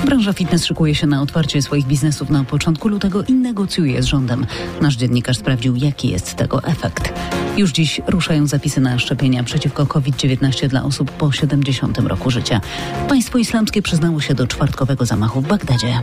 Branża fitness szykuje się na otwarcie swoich biznesów na początku lutego i negocjuje z rządem. Nasz dziennikarz sprawdził, jaki jest tego efekt. Już dziś ruszają zapisy na szczepienia przeciwko COVID-19 dla osób po 70 roku życia. Państwo islamskie przyznało się do czwartkowego zamachu w Bagdadzie.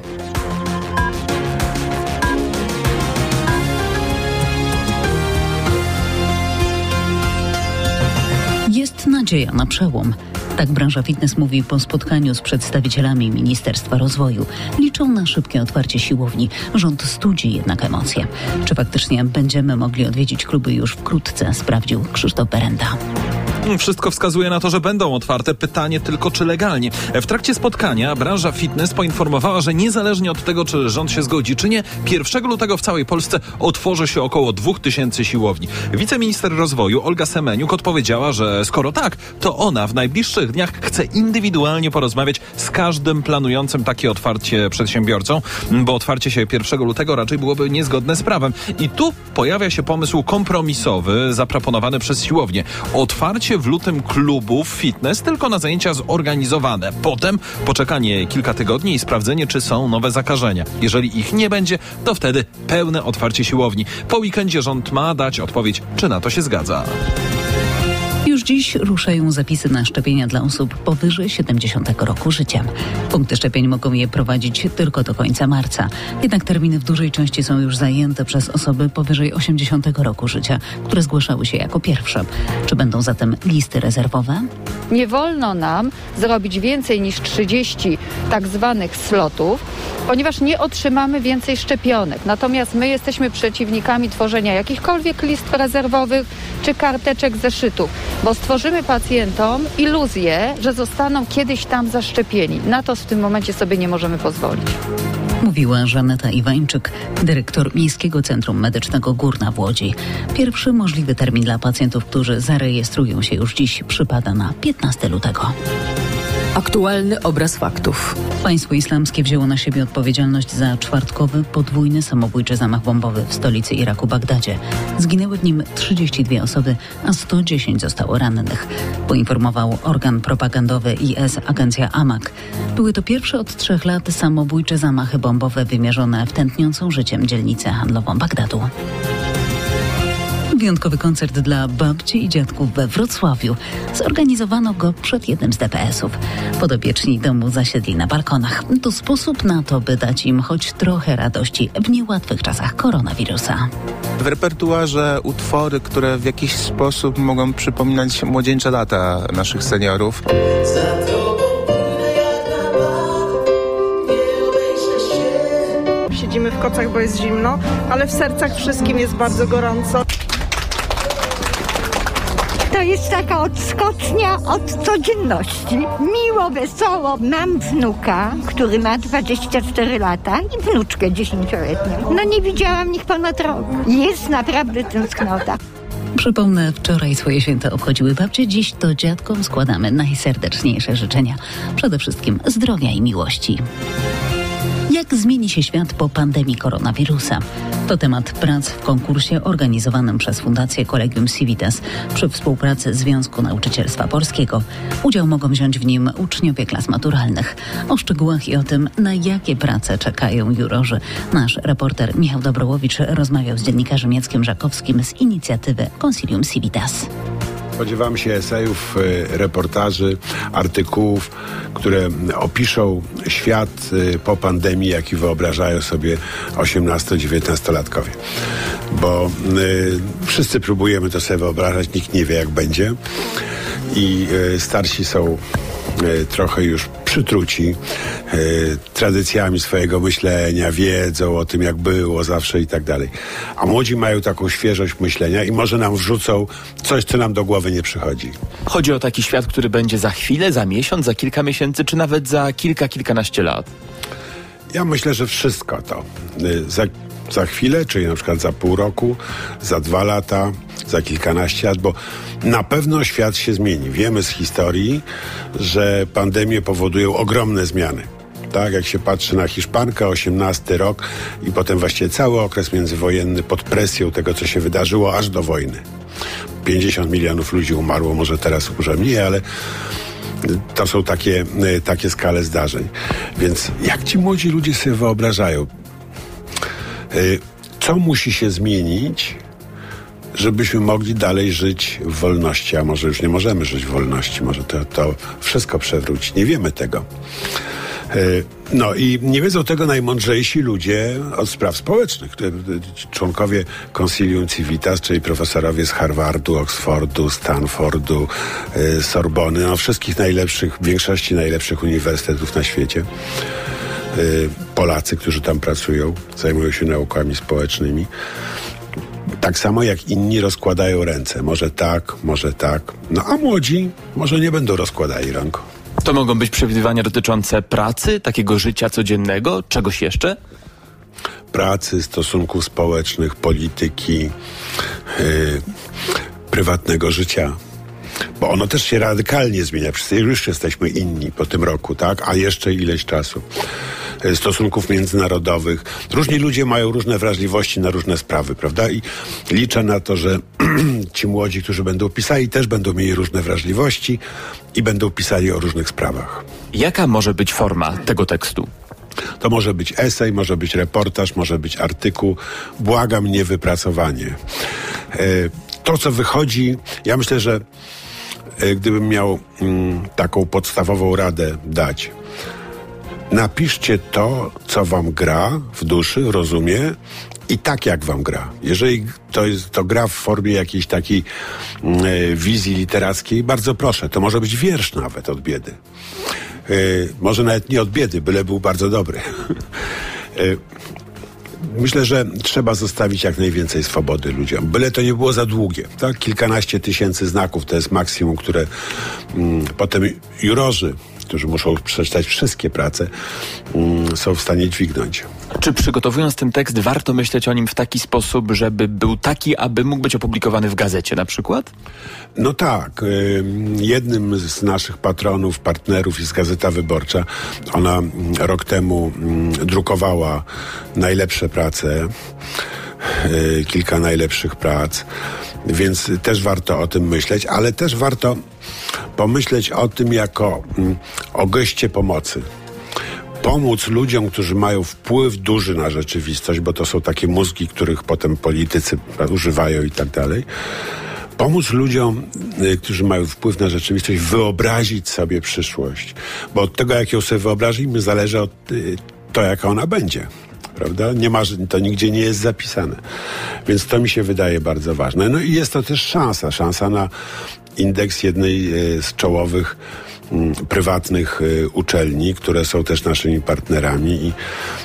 Jest nadzieja na przełom. Tak branża fitness mówi po spotkaniu z przedstawicielami Ministerstwa Rozwoju. Liczą na szybkie otwarcie siłowni. Rząd studzi jednak emocje. Czy faktycznie będziemy mogli odwiedzić kluby już wkrótce, sprawdził Krzysztof Berenda. Wszystko wskazuje na to, że będą otwarte. Pytanie tylko, czy legalnie. W trakcie spotkania branża fitness poinformowała, że niezależnie od tego, czy rząd się zgodzi, czy nie, 1 lutego w całej Polsce otworzy się około 2000 siłowni. Wiceminister rozwoju Olga Semeniuk odpowiedziała, że skoro tak, to ona w najbliższych dniach chce indywidualnie porozmawiać z każdym planującym takie otwarcie przedsiębiorcą, bo otwarcie się 1 lutego raczej byłoby niezgodne z prawem. I tu pojawia się pomysł kompromisowy zaproponowany przez siłownię. Otwarcie w lutym klubów fitness tylko na zajęcia zorganizowane. Potem poczekanie kilka tygodni i sprawdzenie, czy są nowe zakażenia. Jeżeli ich nie będzie, to wtedy pełne otwarcie siłowni. Po weekendzie rząd ma dać odpowiedź, czy na to się zgadza. Już dziś ruszają zapisy na szczepienia dla osób powyżej 70 roku życia. Punkty szczepień mogą je prowadzić tylko do końca marca. Jednak terminy w dużej części są już zajęte przez osoby powyżej 80 roku życia, które zgłaszały się jako pierwsze. Czy będą zatem listy rezerwowe? Nie wolno nam zrobić więcej niż 30 tak zwanych slotów, ponieważ nie otrzymamy więcej szczepionek. Natomiast my jesteśmy przeciwnikami tworzenia jakichkolwiek list rezerwowych czy karteczek zeszytów, bo stworzymy pacjentom iluzję, że zostaną kiedyś tam zaszczepieni. Na to w tym momencie sobie nie możemy pozwolić. Mówiła Żaneta Iwańczyk, dyrektor Miejskiego Centrum Medycznego Górna w Łodzi. Pierwszy możliwy termin dla pacjentów, którzy zarejestrują się już dziś, przypada na 15 lutego. Aktualny obraz faktów. Państwo islamskie wzięło na siebie odpowiedzialność za czwartkowy, podwójny samobójczy zamach bombowy w stolicy Iraku, Bagdadzie. Zginęły w nim 32 osoby, a 110 zostało rannych. Poinformował organ propagandowy IS, agencja Amaq. Były to pierwsze od 3 lat samobójcze zamachy bombowe wymierzone w tętniącą życiem dzielnicę handlową Bagdadu. Wyjątkowy koncert dla babci i dziadków we Wrocławiu. Zorganizowano go przed jednym z DPS-ów. Podopieczni domu zasiedli na balkonach. To sposób na to, by dać im choć trochę radości w niełatwych czasach koronawirusa. W repertuarze utwory, które w jakiś sposób mogą przypominać młodzieńcze lata naszych seniorów. Siedzimy w kocach, bo jest zimno, ale w sercach wszystkim jest bardzo gorąco. To jest taka odskocznia od codzienności. Miło, wesoło. Mam wnuka, który ma 24 lata i wnuczkę 10-letnią. No nie widziałam ich ponad rok. Jest naprawdę tęsknota. Przypomnę, wczoraj swoje święta obchodziły babcie, dziś to dziadkom składamy najserdeczniejsze życzenia. Przede wszystkim zdrowia i miłości. Jak zmieni się świat po pandemii koronawirusa? To temat prac w konkursie organizowanym przez Fundację Collegium Civitas przy współpracy Związku Nauczycielstwa Polskiego. Udział mogą wziąć w nim uczniowie klas maturalnych. O szczegółach i o tym, na jakie prace czekają jurorzy, nasz reporter Michał Dobrołowicz rozmawiał z dziennikarzem Jackiem Żakowskim z inicjatywy Concilium Civitas. Spodziewam się esejów, reportaży, artykułów, które opiszą świat po pandemii, jaki wyobrażają sobie 18-19-latkowie. Bo wszyscy próbujemy to sobie wyobrażać, nikt nie wie, jak będzie. I starsi są trochę już przytruci tradycjami swojego myślenia, wiedzą o tym, jak było zawsze i tak dalej. A młodzi mają taką świeżość myślenia i może nam wrzucą coś, co nam do głowy nie przychodzi. Chodzi o taki świat, który będzie za chwilę, za miesiąc, za kilka miesięcy, czy nawet za kilkanaście lat? Ja myślę, że wszystko to. Za chwilę, czyli na przykład za pół roku, za 2 lata, za kilkanaście lat, bo na pewno świat się zmieni. Wiemy z historii, że pandemie powodują ogromne zmiany. Tak, jak się patrzy na Hiszpankę, 18 rok i potem właściwie cały okres międzywojenny pod presją tego, co się wydarzyło aż do wojny. 50 milionów ludzi umarło, może teraz umrze mniej, ale To są takie skale zdarzeń. Więc jak ci młodzi ludzie sobie wyobrażają? Co musi się zmienić, żebyśmy mogli dalej żyć w wolności? A może już nie możemy żyć w wolności? Może to wszystko przewróci. Nie wiemy tego. No i nie wiedzą tego najmądrzejsi ludzie od spraw społecznych, członkowie Consilium Civitas, czyli profesorowie z Harvardu, Oxfordu, Stanfordu, Sorbony, no wszystkich najlepszych, większości najlepszych uniwersytetów na świecie. Polacy, którzy tam pracują, zajmują się naukami społecznymi. Tak samo jak inni rozkładają ręce. Może tak. No a młodzi może nie będą rozkładali rąk. To mogą być przewidywania dotyczące pracy, takiego życia codziennego, czegoś jeszcze? Pracy, stosunków społecznych, polityki, prywatnego życia. Bo ono też się radykalnie zmienia. Przecież już jesteśmy inni po tym roku, tak? A jeszcze ileś czasu. Stosunków międzynarodowych. Różni ludzie mają różne wrażliwości na różne sprawy, prawda? I liczę na to, że ci młodzi, którzy będą pisali, też będą mieli różne wrażliwości i będą pisali o różnych sprawach. Jaka może być forma tego tekstu? To może być esej, może być reportaż, może być artykuł. Błagam, nie wypracowanie. To, co wychodzi, ja myślę, że gdybym miał taką podstawową radę dać, napiszcie to, co wam gra w duszy, rozumie i tak, jak wam gra. Jeżeli to gra w formie jakiejś takiej wizji literackiej, bardzo proszę, to może być wiersz nawet od biedy. Może nawet nie od biedy, byle był bardzo dobry. Myślę, że trzeba zostawić jak najwięcej swobody ludziom. Byle to nie było za długie. Tak? Kilkanaście tysięcy znaków to jest maksimum, które potem jurorzy, którzy muszą przeczytać wszystkie prace, są w stanie dźwignąć. Czy przygotowując ten tekst warto myśleć o nim w taki sposób, żeby był taki, aby mógł być opublikowany w gazecie na przykład? No tak. Jednym z naszych patronów, partnerów jest Gazeta Wyborcza. Ona rok temu drukowała najlepsze prace, kilka najlepszych prac, więc też warto o tym myśleć, ale też warto pomyśleć o tym jako o geście pomocy. Pomóc ludziom, którzy mają wpływ duży na rzeczywistość, bo to są takie mózgi, których potem politycy używają i tak dalej. Pomóc ludziom, którzy mają wpływ na rzeczywistość, wyobrazić sobie przyszłość. Bo od tego, jak ją sobie wyobrazimy, zależy od to, jaka ona będzie. Prawda? To nigdzie nie jest zapisane. Więc to mi się wydaje bardzo ważne. No i jest to też szansa na indeks jednej z czołowych prywatnych uczelni, które są też naszymi partnerami i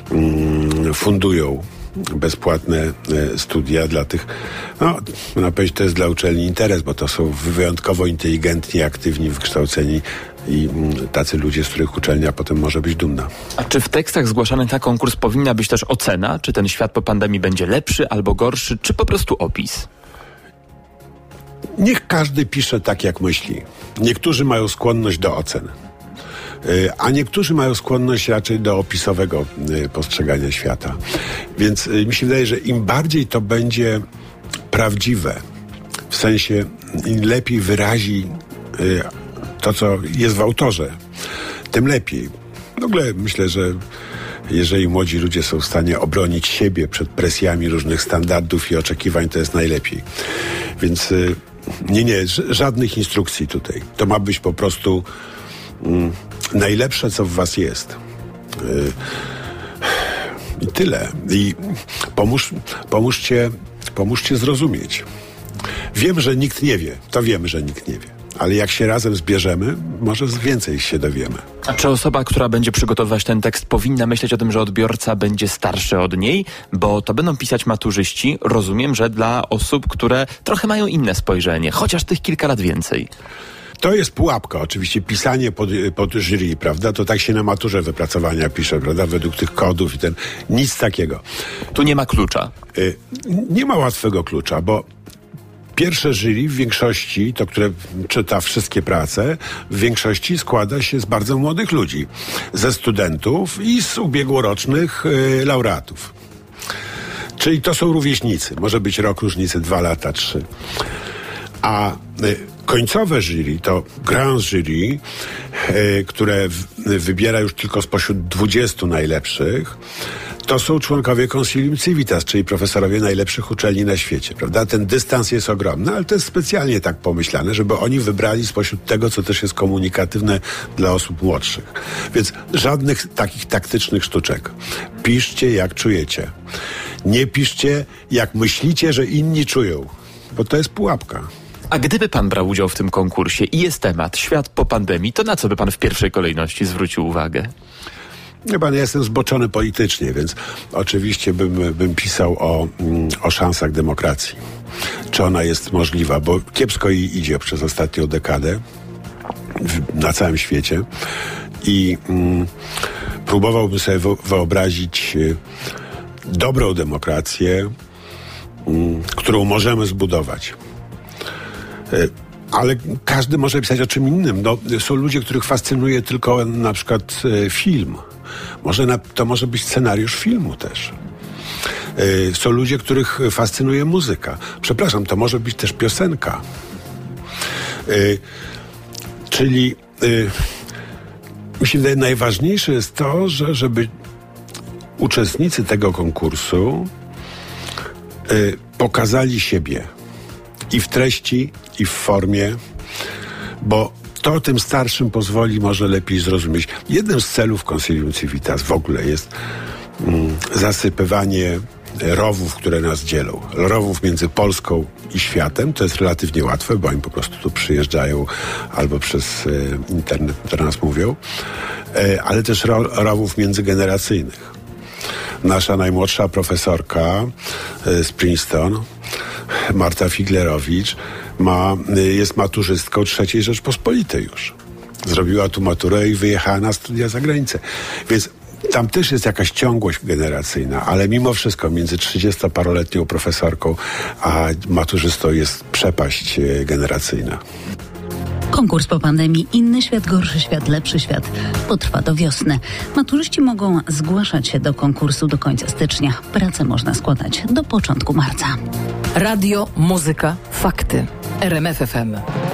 fundują bezpłatne studia dla tych, można powiedzieć, to jest dla uczelni interes, bo to są wyjątkowo inteligentni, aktywni, wykształceni i tacy ludzie, z których uczelnia potem może być dumna. A czy w tekstach zgłaszanych na konkurs powinna być też ocena? Czy ten świat po pandemii będzie lepszy albo gorszy, czy po prostu opis? Niech każdy pisze tak, jak myśli. Niektórzy mają skłonność do ocen, a niektórzy mają skłonność raczej do opisowego postrzegania świata. Więc mi się wydaje, że im bardziej to będzie prawdziwe, w sensie im lepiej wyrazi to, co jest w autorze, tym lepiej. W ogóle myślę, że jeżeli młodzi ludzie są w stanie obronić siebie przed presjami różnych standardów i oczekiwań, to jest najlepiej. Więc żadnych instrukcji tutaj. To ma być po prostu najlepsze, co w was jest. I tyle. I pomóżcie zrozumieć. Wiem, że nikt nie wie. To wiemy, że nikt nie wie. Ale jak się razem zbierzemy, może więcej się dowiemy. A czy osoba, która będzie przygotowywać ten tekst, powinna myśleć o tym, że odbiorca będzie starszy od niej? Bo to będą pisać maturzyści. Rozumiem, że dla osób, które trochę mają inne spojrzenie, chociaż tych kilka lat więcej. To jest pułapka, oczywiście, pisanie pod jury, prawda? To tak się na maturze wypracowania pisze, prawda? Według tych kodów i nic takiego. Tu nie ma klucza. Nie ma łatwego klucza, bo pierwsze jury w większości, to które czyta wszystkie prace, w większości składa się z bardzo młodych ludzi. Ze studentów i z ubiegłorocznych laureatów. Czyli to są rówieśnicy. Może być rok różnicy, 2 lata, 3. A końcowe jury to grand jury, które wybiera już tylko spośród 20 najlepszych. To są członkowie Consilium Civitas, czyli profesorowie najlepszych uczelni na świecie, prawda? Ten dystans jest ogromny, ale to jest specjalnie tak pomyślane, żeby oni wybrali spośród tego, co też jest komunikatywne dla osób młodszych. Więc żadnych takich taktycznych sztuczek. Piszcie, jak czujecie. Nie piszcie, jak myślicie, że inni czują, bo to jest pułapka. A gdyby pan brał udział w tym konkursie i jest temat świat po pandemii, to na co by pan w pierwszej kolejności zwrócił uwagę? Nie, pan, ja jestem zboczony politycznie, więc oczywiście bym pisał o szansach demokracji. Czy ona jest możliwa, bo kiepsko jej idzie przez ostatnią dekadę na całym świecie i próbowałbym sobie wyobrazić dobrą demokrację, którą możemy zbudować. Ale każdy może pisać o czym innym. No, są ludzie, których fascynuje tylko na przykład film. To może być scenariusz filmu też. Są ludzie, których fascynuje muzyka. Przepraszam, to może być też piosenka. Czyli mi się wydaje, najważniejsze jest to, żeby uczestnicy tego konkursu pokazali siebie i w treści, i w formie, bo to tym starszym pozwoli może lepiej zrozumieć. Jednym z celów Consilium Civitas w ogóle jest zasypywanie rowów, które nas dzielą. Rowów między Polską i światem. To jest relatywnie łatwe, bo oni po prostu tu przyjeżdżają albo przez internet do nas mówią. Ale też rowów międzygeneracyjnych. Nasza najmłodsza profesorka z Princeton, Marta Figlerowicz, jest maturzystką III Rzeczpospolitej już. Zrobiła tu maturę i wyjechała na studia za granicę. Więc tam też jest jakaś ciągłość generacyjna, ale mimo wszystko między 30-paroletnią profesorką a maturzystą jest przepaść generacyjna. Konkurs po pandemii Inny świat, gorszy świat, lepszy świat potrwa do wiosny. Maturzyści mogą zgłaszać się do konkursu do końca stycznia. Pracę można składać do początku marca. Radio, muzyka, fakty. RMF FM.